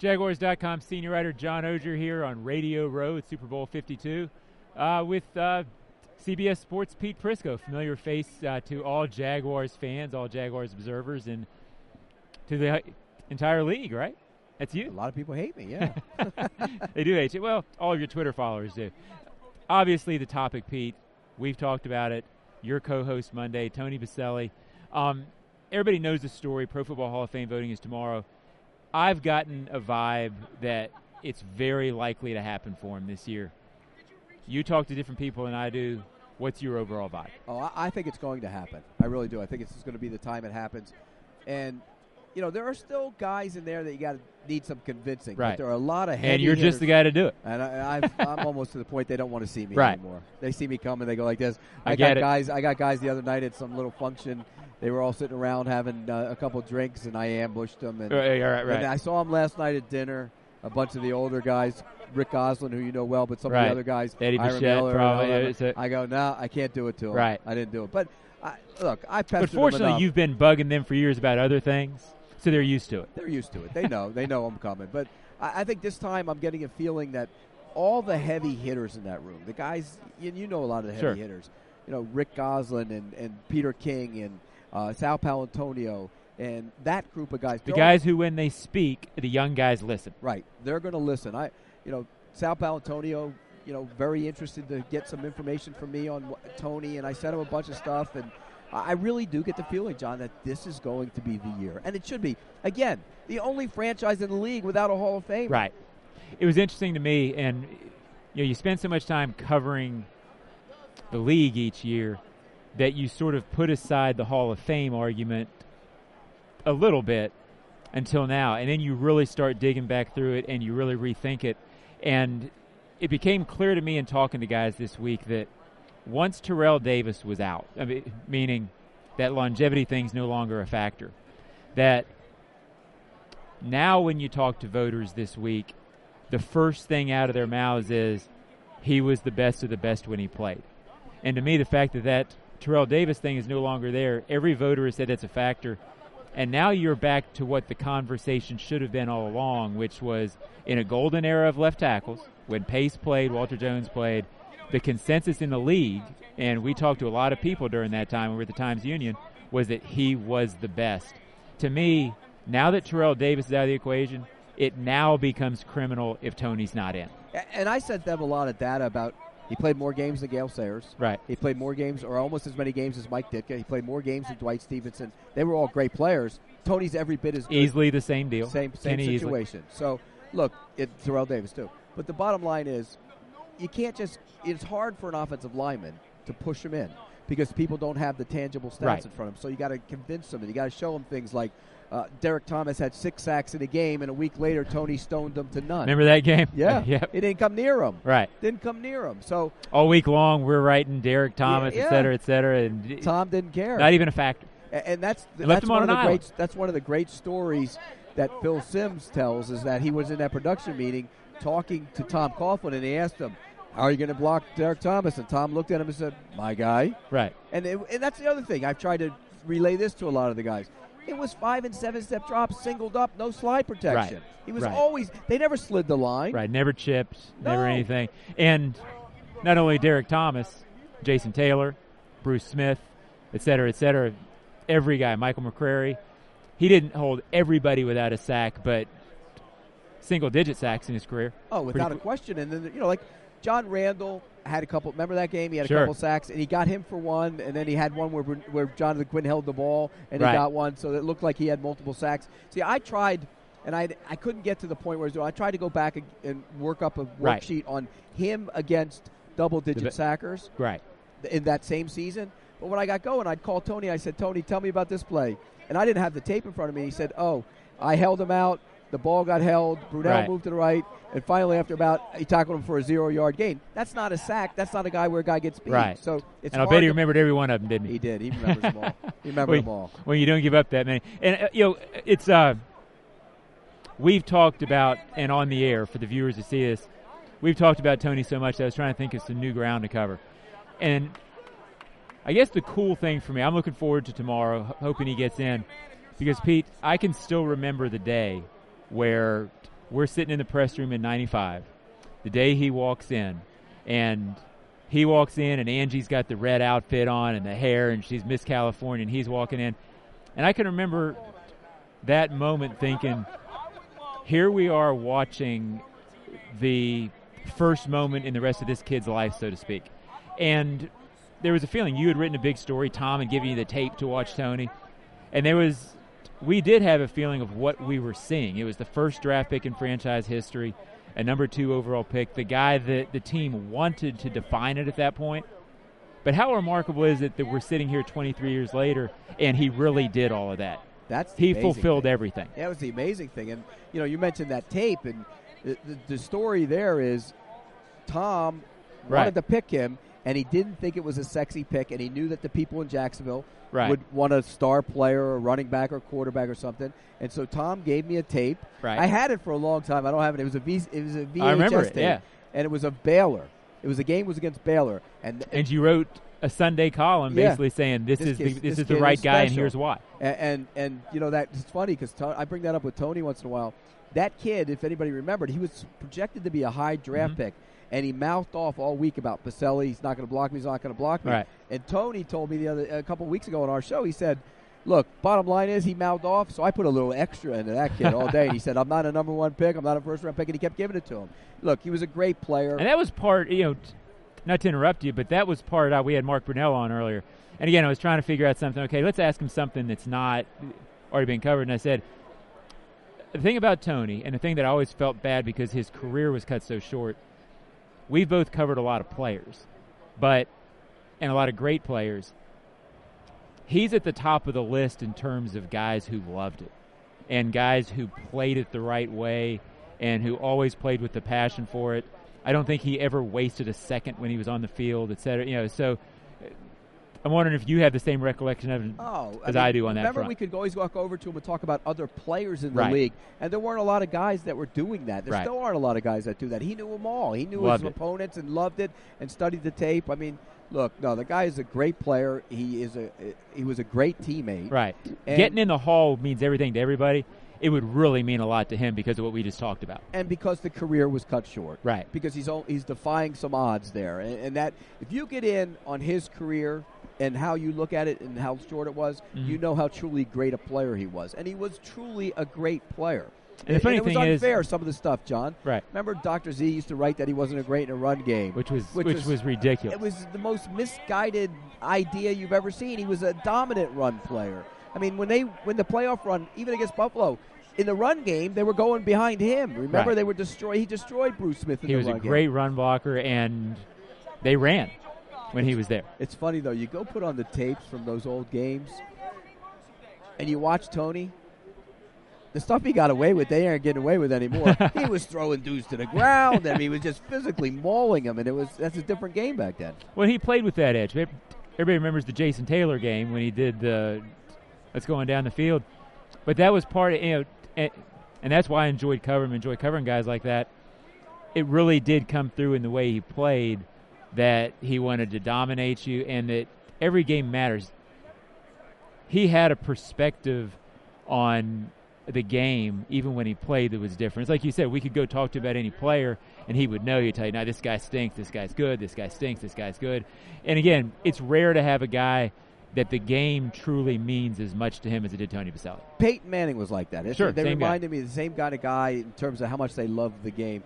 Jaguars.com senior writer John Ogier here on Radio Row at Super Bowl 52 with CBS Sports' Pete Prisco, familiar face to all Jaguars fans, all Jaguars observers, and to the entire league, right? That's you. A lot of people hate me, yeah. They do hate you. Well, all of your Twitter followers do. Obviously, the topic, Pete, we've talked about it. Your co-host Monday, Tony Baselli. Everybody knows the story. Pro Football Hall of Fame voting is tomorrow. I've gotten a vibe that it's very likely to happen for him this year. You talk to different people than I do. What's your overall vibe? Oh, I think it's going to happen. I really do. I think it's going to be the time it happens. And, you know, there are still guys in there that you need some convincing. Right. But there are a lot of heavy And you're hitters. just the guy to do it. And I'm almost to the point they don't want to see me right. anymore. They see me come and they go like this. I got guys the other night at some little function. They were all sitting around having a couple drinks, and I ambushed them. And, right. And I saw them last night at dinner. A bunch of the older guys, Rick Goslin, who you know well, but some of the other guys, Eddie Ira Bichette, Miller, probably. I go, no, I can't do it to them. Right. I didn't do it. But look, I pestered But fortunately, them enough. you've been bugging them for years about other things, so they're used to it. They're used to it. They know. They know I'm coming. But I think this time I'm getting a feeling that all the heavy hitters in that room, the guys, you know a lot of the heavy hitters, you know, Rick Goslin and Peter King and Sal Paolantonio, and that group of guys. The guys who, when they speak, the young guys listen. Right. They're going to listen. Sal Paolantonio, very interested to get some information from me on Tony, and I sent him a bunch of stuff, and I really do get the feeling, John, that this is going to be the year. And it should be. Again, the only franchise in the league without a Hall of Fame. Right. It was interesting to me, and you spend so much time covering the league each year that you sort of put aside the Hall of Fame argument a little bit until now, and then you really start digging back through it and you really rethink it. And it became clear to me in talking to guys this week that once Terrell Davis was out, meaning that longevity thing's no longer a factor, that now when you talk to voters this week, the first thing out of their mouths is he was the best of the best when he played. And to me, the fact that Terrell Davis thing is no longer there, every voter has said that's a factor. And now you're back to what the conversation should have been all along, which was in a golden era of left tackles, when Pace played, Walter Jones played, the consensus in the league, and we talked to a lot of people during that time, we were at the Times-Union, was that he was the best. To me, now that Terrell Davis is out of the equation, it now becomes criminal if Tony's not in. And I sent them a lot of data about he played more games than Gale Sayers. Right. He played more games, or almost as many games as Mike Ditka. He played more games than Dwight Stevenson. They were all great players. Tony's every bit as good. Easily the same deal. Same situation. So, look, it's Terrell Davis, too. But the bottom line is you can't just – it's hard for an offensive lineman to push him in because people don't have the tangible stats in front of them. So you got to convince them, and you got to show them things like Derek Thomas had 6 sacks in a game, and a week later Tony stoned them to none. Remember that game? Yeah. Yep. It didn't come near him. Right. Didn't come near him. So all week long we're writing Derek Thomas, et cetera, and Tom didn't care. Not even a factor. And that's one of the great stories that Phil Simms tells, is that he was in that production meeting talking to Tom Coughlin, and he asked him, "How are you going to block Derek Thomas?" And Tom looked at him and said, "My guy." Right. And that's the other thing. I've tried to relay this to a lot of the guys. It was 5- and 7-step drops, singled up, no slide protection. Right. He was always – they never slid the line. Right, never chipped, never anything. And not only Derek Thomas, Jason Taylor, Bruce Smith, et cetera, every guy, Michael McCrary, he didn't hold everybody without a sack, but single-digit sacks in his career. Oh, without a question. And then, like John Randall had a couple. Remember that game? He had a couple sacks, and he got him for one, and then he had one where Jonathan Quinn held the ball, and he got one, so it looked like he had multiple sacks. See, I tried, and I couldn't get to the point where I tried to go back and work up a worksheet on him against double-digit sackers in that same season. But when I got going, I'd call Tony. I said, "Tony, tell me about this play." And I didn't have the tape in front of me. He said, "Oh, I held him out. The ball got held. Brunell moved to the right. And finally, after he tackled him for a 0-yard gain." That's not a sack. That's not a guy where a guy gets beat. Right. So it's and I'll bet he remembered every one of them, didn't he? He did. He remembers them all. He remembered them all. Well, you don't give up that many. And, it's we've talked about, and on the air for the viewers to see this, we've talked about Tony so much that I was trying to think of some new ground to cover. And I guess the cool thing for me, I'm looking forward to tomorrow, hoping he gets in, because, Pete, I can still remember the day where we're sitting in the press room in 95, the day he walks in, and he walks in, and Angie's got the red outfit on and the hair, and she's Miss California, and he's walking in. And I can remember that moment thinking, here we are watching the first moment in the rest of this kid's life, so to speak. And there was a feeling you had written a big story, Tom had given you the tape to watch Tony, and we did have a feeling of what we were seeing. It was the first draft pick in franchise history, a number 2 overall pick, the guy that the team wanted to define it at that point. But how remarkable is it that we're sitting here 23 years later, and he really did all of that? He fulfilled everything. That was the amazing thing. And, you mentioned that tape, and the story there is Tom wanted to pick him, and he didn't think it was a sexy pick, and he knew that the people in Jacksonville would want a star player or running back or quarterback or something. And so Tom gave me a tape. Right. I had it for a long time. I don't have it. It was a VHS I remember it, tape, and it was of Baylor. The game was against Baylor, and you wrote a Sunday column basically saying this is the right guy, and here's why. And that it's funny because I bring that up with Tony once in a while. That kid, if anybody remembered, he was projected to be a high draft pick, and he mouthed off all week about Pacelli. He's not going to block me. He's not going to block me. Right. And Tony told me a couple of weeks ago on our show. He said, "Look, bottom line is he mouthed off, so I put a little extra into that kid all day." And he said, "I'm not a number 1 pick. I'm not a first round pick," and he kept giving it to him. Look, he was a great player, and that was part. Not to interrupt you, but that was part of we had Mark Brunell on earlier. And again, I was trying to figure out something. Okay, let's ask him something that's not already been covered. And I said, the thing about Tony, and the thing that I always felt bad because his career was cut so short, we've both covered a lot of players, and a lot of great players. He's at the top of the list in terms of guys who loved it and guys who played it the right way and who always played with the passion for it. I don't think he ever wasted a second when he was on the field, et cetera. So I'm wondering if you have the same recollection of it as I do on that front. Remember, we could always walk over to him and talk about other players in the league, and there weren't a lot of guys that were doing that. There still aren't a lot of guys that do that. He knew them all. He knew his opponents and loved it and studied the tape. I mean, look, the guy is a great player. He was a great teammate. Right. Getting in the Hall means everything to everybody. It would really mean a lot to him because of what we just talked about. And because the career was cut short. Right. Because he's defying some odds there. And that if you get in on his career and how you look at it and how short it was, you know how truly great a player he was. And he was truly a great player. And the funny thing is, it was unfair, some of the stuff, John. Right. Remember Dr. Z used to write that he wasn't a great in a run game. Which was ridiculous. It was the most misguided idea you've ever seen. He was a dominant run player. I mean, when the playoff run, even against Buffalo, in the run game, they were going behind him. Remember, they were he destroyed Bruce Smith in the run game. He was a great run blocker, and they ran when he was there. It's funny, though. You go put on the tapes from those old games, and you watch Tony. The stuff he got away with, they aren't getting away with anymore. He was throwing dudes to the ground. I mean, he was just physically mauling them, and that's a different game back then. Well, he played with that edge. Everybody remembers the Jason Taylor game when he did the let's go on down the field. But that was part of, and that's why I enjoy covering guys like that. It really did come through in the way he played, that he wanted to dominate you and that every game matters. He had a perspective on the game, even when he played, that was different. It's like you said, we could go talk to about any player, and he would know. He'd tell you, "No, this guy stinks, this guy's good, this guy stinks, this guy's good." And again, it's rare to have a guy that the game truly means as much to him as it did Tony Pacelli. Peyton Manning was like that. Sure, they reminded me of the same kind of guy in terms of how much they loved the game.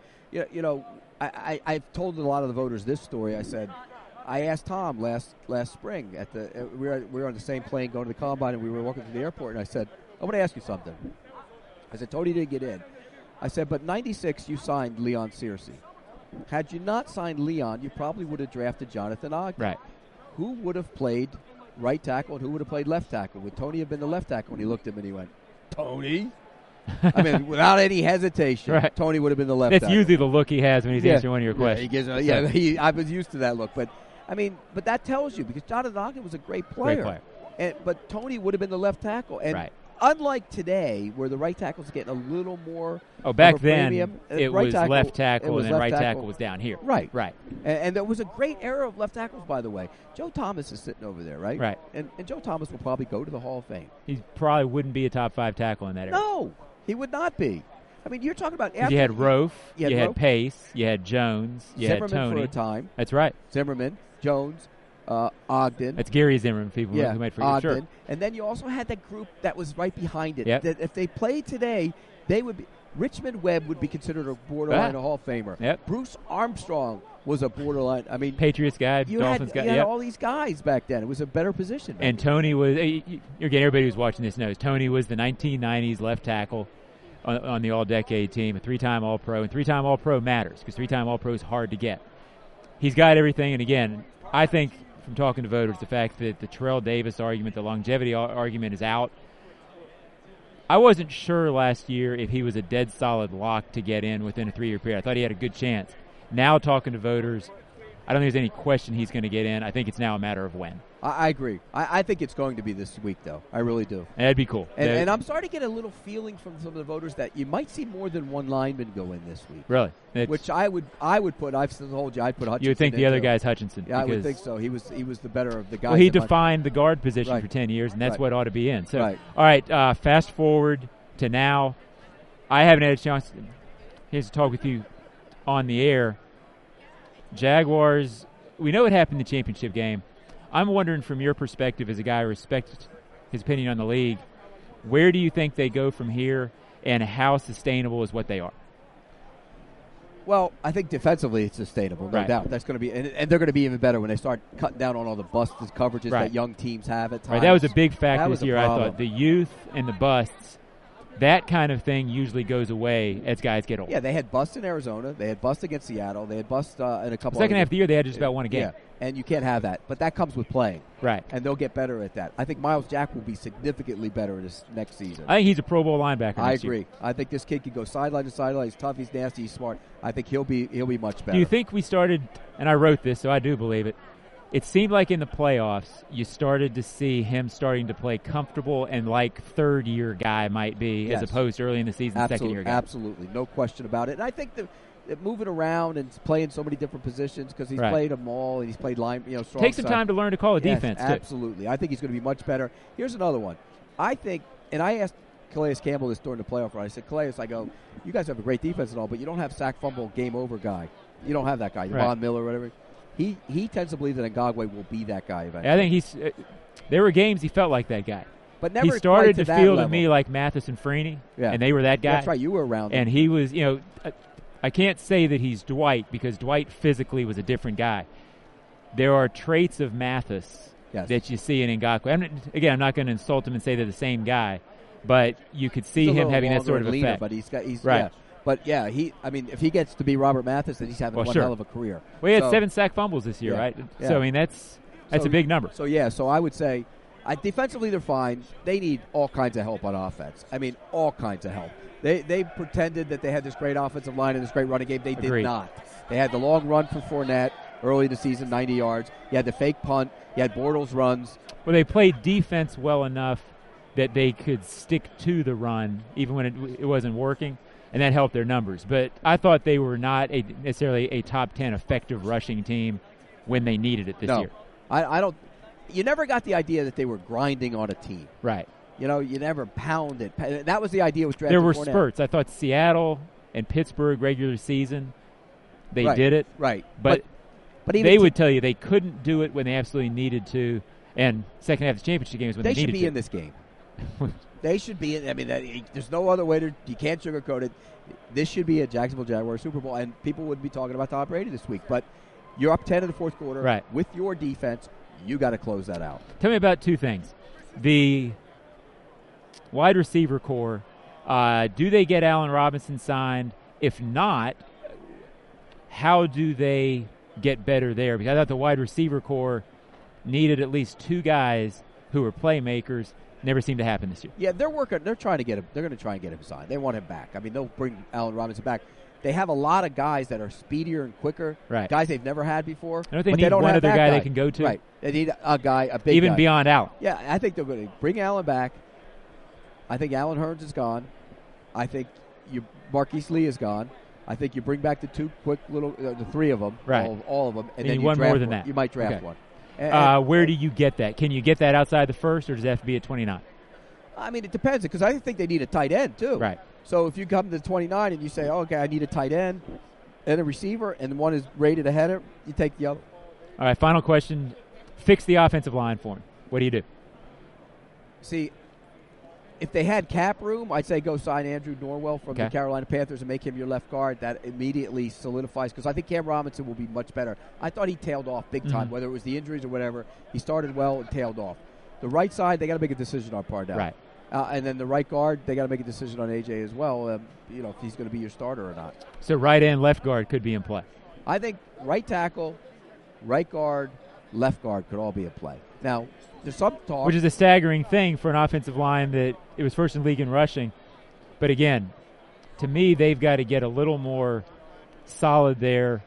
I've told a lot of the voters this story. I said, I asked Tom last spring we were on the same plane going to the combine, and we were walking to the airport, and I said, "I want to ask you something." I said, "Tony didn't get in." I said, "But 96, you signed Leon Searcy. Had you not signed Leon, you probably would have drafted Jonathan Ogden. Right. Who would have played right tackle and who would have played left tackle? Would Tony have been the left tackle?" When he looked at him and he went, "Tony?" I mean, without any hesitation, right. Tony would have been the left tackle. That's usually the look he has when he's answering one of your questions. I was used to that look. But that tells you, because Jonathan Ogden was a great player. But Tony would have been the left tackle. And unlike today, where the right tackle is getting a little more back then, premium, it was left tackle, and then right tackle was down here. Right. And there was a great era of left tackles, by the way. Joe Thomas is sitting over there, right? Right. And Joe Thomas will probably go to the Hall of Fame. He probably wouldn't be a top 5 tackle in that era. No, he would not be. I mean, you're talking about you had Rofe, you had Pace, you had Jones, you Zimmerman had Tony. for a time. That's right. Zimmerman, Jones, Ogden. That's Gary Zimmerman, people who might forget. Ogden. Sure. And then you also had that group that was right behind it. Yep. That if they played today, they would be. Richmond Webb would be considered a borderline Hall of Famer. Yep. Bruce Armstrong was a borderline. I mean, Patriots guy, Dolphins guy. You had all these guys back then. It was a better position. And Tony was. Again, everybody who's watching this knows Tony was the 1990s left tackle on the All-Decade team, a 3-time All-Pro, and 3-time All-Pro matters because 3-time All-Pro is hard to get. He's got everything, and again, I think from talking to voters, the fact that the Terrell Davis argument, the longevity argument is out. I wasn't sure last year if he was a dead solid lock to get in within a 3-year period. I thought he had a good chance. Now talking to voters, I don't think there's any question he's going to get in. I think it's now a matter of when. I agree. I think it's going to be this week, though. I really do. That'd be cool. And I'm starting to get a little feeling from some of the voters that you might see more than one lineman go in this week. Really? Which I would put. I've told you I'd put Hutchinson. You would think the other guy's Hutchinson. Yeah, I would think so. He was the better of the guys. Well, he defined the guard position for 10 years, and that's what ought to be in. So, all right, fast forward to now. I haven't had a chance to talk with you on the air. Jaguars, we know what happened in the championship game. I'm wondering from your perspective as a guy who respects his opinion on the league, where do you think they go from here and how sustainable is what they are? Well, I think defensively it's sustainable, no doubt. That's going to be, and they're going to be even better when they start cutting down on all the busted coverages that young teams have at times. Right, that was a big factor this year, I thought. The youth and the busts, that kind of thing usually goes away as guys get older. Yeah, they had bust in Arizona. They had bust against Seattle. They had bust in a couple. Second half of the year, they had just about won a game. Yeah, and you can't have that. But that comes with playing. Right. And they'll get better at that. I think Miles Jack will be significantly better this next season. I think he's a Pro Bowl linebacker. I agree. I think this kid can go sideline to sideline. He's tough. He's nasty. He's smart. I think he'll be much better. Do you think we started, and I wrote this, so I do believe it, it seemed like in the playoffs you started to see him starting to play comfortable and like third-year guy might be as opposed to early in the season, second-year guy. Absolutely. No question about it. And I think that moving around and playing so many different positions because he's played them all and he's played line, strong Take some time to learn to call a defense, too. Absolutely. I think he's going to be much better. Here's another one. I think, and I asked Calais Campbell this during the playoff run. I said, Calais, I go, you guys have a great defense and all, but you don't have sack, fumble, game over guy. You don't have that guy. Von Miller or whatever. He tends to believe that Ngakwe will be that guy eventually. I think he's. There were games he felt like that guy, but never. He started to feel level. to me like Mathis and Freeney, and they were that guy. That's right. You were around, and he was. I can't say that he's Dwight because Dwight physically was a different guy. There are traits of Mathis that you see in Ngakwe. I'm not going to insult him and say they're the same guy, but you could see him having that sort of effect. But he's right. Yeah. But if he gets to be Robert Mathis, then he's having one hell of a career. Well, he had 7 sack fumbles this year, right? Yeah. So that's a big number. So I would say, defensively they're fine. They need all kinds of help on offense. All kinds of help. They pretended that they had this great offensive line and this great running game. They did not. They had the long run for Fournette early in the season, 90 yards. You had the fake punt. You had Bortles runs. Well, they played defense well enough that they could stick to the run even when it wasn't working. And that helped their numbers. But I thought they were not necessarily a top 10 effective rushing team when they needed it this year. I don't. You never got the idea that they were grinding on a team. Right. You never pounded. That was the idea with drafting There were Fournette. spurts. I thought Seattle and Pittsburgh regular season, they did it. Right. But they would tell you they couldn't do it when they absolutely needed to. And second half of the championship games when they needed to. They should be in this game. They should be in. There's no other way you can't sugarcoat it. This should be a Jacksonville Jaguars Super Bowl, and people would be talking about Tom Brady this week. But you're up 10 in the fourth quarter. Right. With your defense, you got to close that out. Tell me about two things. The wide receiver core, do they get Allen Robinson signed? If not, how do they get better there? Because I thought the wide receiver core needed at least 2 guys who were playmakers. Never seemed to happen this year. Yeah, they're working. They're trying to get him. They're going to try and get him signed. They want him back. They'll bring Allen Robinson back. They have a lot of guys that are speedier and quicker. Right. Guys they've never had before. Don't they need one other guy they can go to? Right. They need a guy, a big even guy. Beyond Allen. Yeah, I think they're going to bring Allen back. I think Allen Hurns is gone. I think Marquise Lee is gone. I think you bring back the 2 quick little, the 3 of them, right? All of them, and then you one draft more than one. that. You might draft one. Where do you get that? Can you get that outside the first, or does it have to be at 29? It depends because I think they need a tight end too. Right. So if you come to 29 and you say, oh, okay, I need a tight end and a receiver, and one is rated ahead of, you take the other. All right, final question. Fix the offensive line for him. What do you do? See, if they had cap room, I'd say go sign Andrew Norwell from the Carolina Panthers and make him your left guard. That immediately solidifies, because I think Cam Robinson will be much better. I thought he tailed off big time, whether it was the injuries or whatever. He started well and tailed off. The right side, they got to make a decision on Pardell. Right. And then the right guard, they got to make a decision on AJ as well, if he's going to be your starter or not. So right end, left guard could be in play. I think right tackle, right guard, left guard could all be in play. Now, there's some talk. Which is a staggering thing for an offensive line that it was first in league in rushing. But again, to me, they've got to get a little more solid there.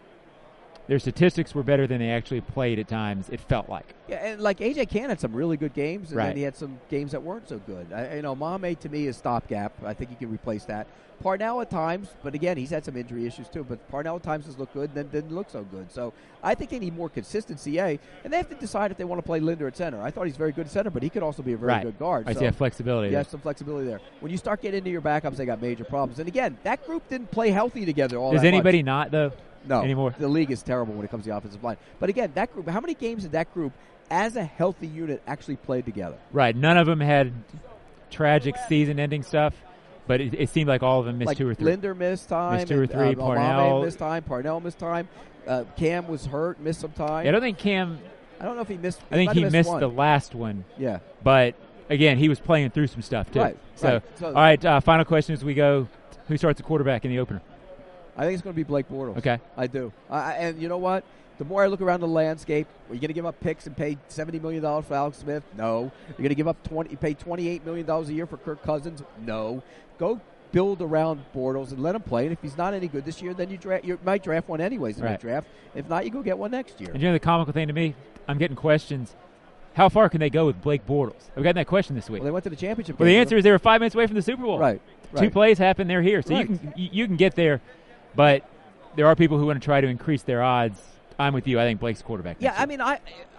Their statistics were better than they actually played at times, it felt like. Yeah, and like A.J. Cann had some really good games, and then he had some games that weren't so good. Mame to me is stopgap. I think you can replace that. Parnell at times, but again, he's had some injury issues too. But Parnell at times has looked good, and then didn't look so good. So I think they need more consistency, and they have to decide if they want to play Linder at center. I thought he's very good at center, but he could also be a very good guard. I see that flexibility. Yeah, some flexibility there. When you start getting into your backups, they got major problems. And again, that group didn't play healthy together all that much. Does anybody not, though? No. Anymore? The league is terrible when it comes to the offensive line. But again, that group, how many games did that group, as a healthy unit, actually played together? Right. None of them had tragic season-ending stuff, but it seemed like all of them missed 2 or 3. Linder missed time. Missed 2 or 3. Parnell missed time. Parnell missed time. Cam was hurt, missed some time. Yeah, I don't think Cam. I don't know if he missed. I think he missed the last one. Yeah. But again, he was playing through some stuff too. Right. So all right. Final question as we go. Who starts the quarterback in the opener? I think it's going to be Blake Bortles. Okay. I do. And you know what? The more I look around the landscape, are you going to give up picks and pay $70 million for Alex Smith? No. You're going to give up pay $28 million a year for Kirk Cousins? No. Go build around Bortles and let him play. And if he's not any good this year, then you might draft one anyways in that draft. If not, you go get one next year. And the comical thing to me, I'm getting questions. How far can they go with Blake Bortles? I've gotten that question this week. Well, they went to the championship. Well, the answer is they were 5 minutes away from the Super Bowl. Right. 2 plays happen, they're here. So you can get there, but there are people who want to try to increase their odds. I'm with you. I think Blake's quarterback. Yeah, I mean,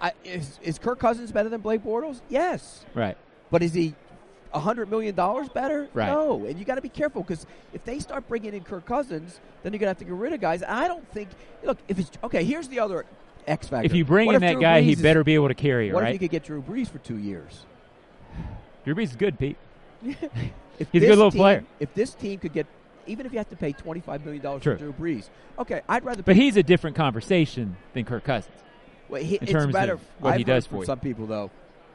is Kirk Cousins better than Blake Bortles? Yes. Right. But is he $100 million better? Right. No. And you got to be careful, because if they start bringing in Kirk Cousins, then you're going to have to get rid of guys. I don't think – look, if it's – okay, here's the other X factor. If you bring in that guy, he better be able to carry it, right? What if you could get Drew Brees for 2 years? Drew Brees is good, Pete. He's a good little player. If this team could get – even if you have to pay $25 million for Drew Brees, okay, I'd rather – But he's a different conversation than Kirk Cousins in terms of what he does for you. Some people, though,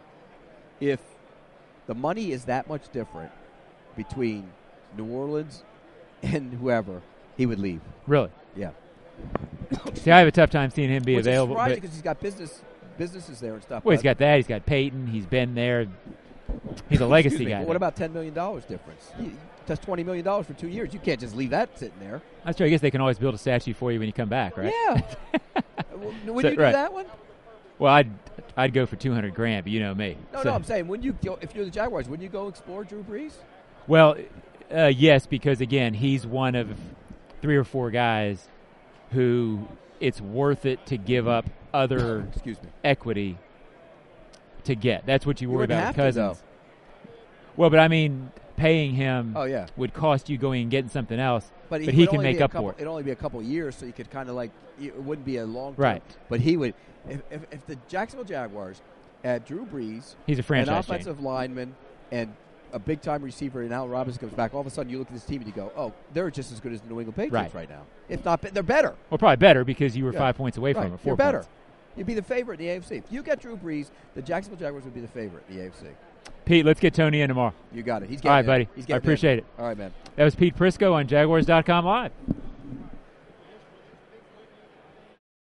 if the money is that much different between New Orleans and whoever, he would leave. Really? Yeah. See, I have a tough time seeing him be available. Which is surprising, because he's got businesses there and stuff. Well, he's got that. He's got Peyton. He's been there. He's a legacy guy. What about $10 million difference? That's $20 million for 2 years. You can't just leave that sitting there. That's true. I guess they can always build a statue for you when you come back, right? Yeah. Would you do that one? Well, I'd go for $200,000, but you know me. No, I'm saying, if you're the Jaguars, wouldn't you go explore Drew Brees? Well, yes, because again, he's one of 3 or 4 guys who it's worth it to give up other equity to get. That's what you worry about with Cousins. Well, but I mean, paying him would cost you going and getting something else, but he can make up for it. It'd only be a couple of years, so you could kind of it wouldn't be a long term. Right. But he would, if the Jacksonville Jaguars had Drew Brees, he's a franchise an offensive lineman, and a big time receiver, and Allen Robinson comes back, all of a sudden you look at this team and you go, oh, they're just as good as the New England Patriots right now. If not, they're better. Well, probably better, because you were 5 points away from him. 4 You're better. points. You'd be the favorite in the AFC. If you get Drew Brees, the Jacksonville Jaguars would be the favorite in the AFC. Pete, let's get Tony in tomorrow. You got it. He's getting all right, buddy. I appreciate it. All right, man. That was Pete Prisco on Jaguars.com Live.